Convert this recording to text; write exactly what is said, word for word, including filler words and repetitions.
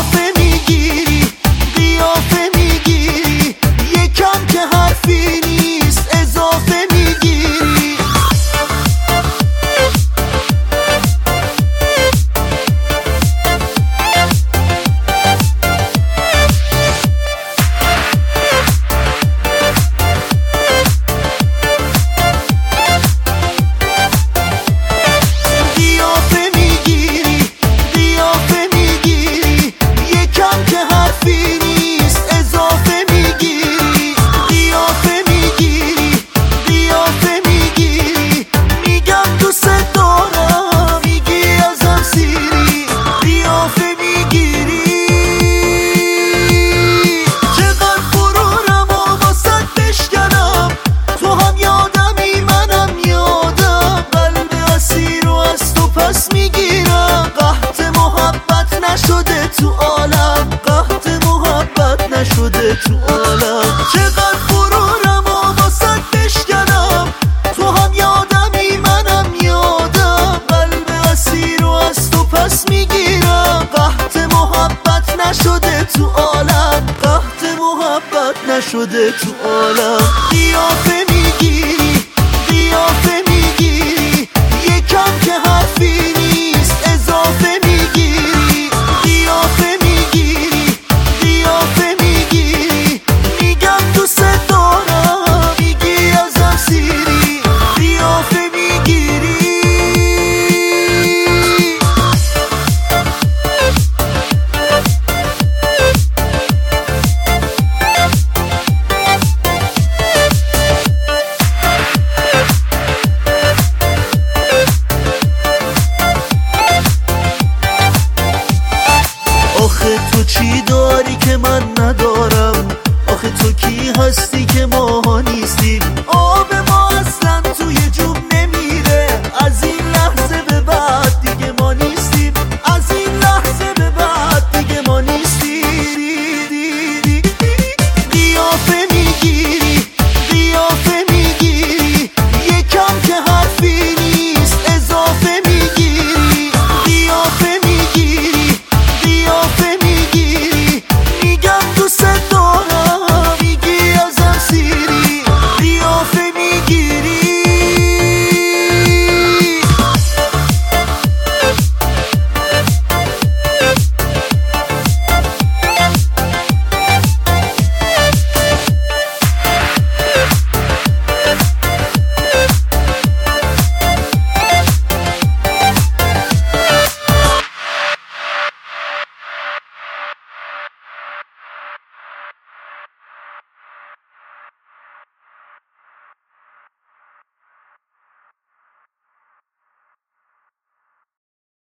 قیافه میگیری قیافه میگیری یکم که حرفی نیست اضافه میگیری نشده تو عالم قحط محبت نشده تو عالم چقدر غرورم و واسد بشکنم تو هم یادمی منم یادم قلب اسیر و از تو پس میگیرم قحط محبت نشده تو عالم قحط محبت نشده تو عالم قیافه میگیری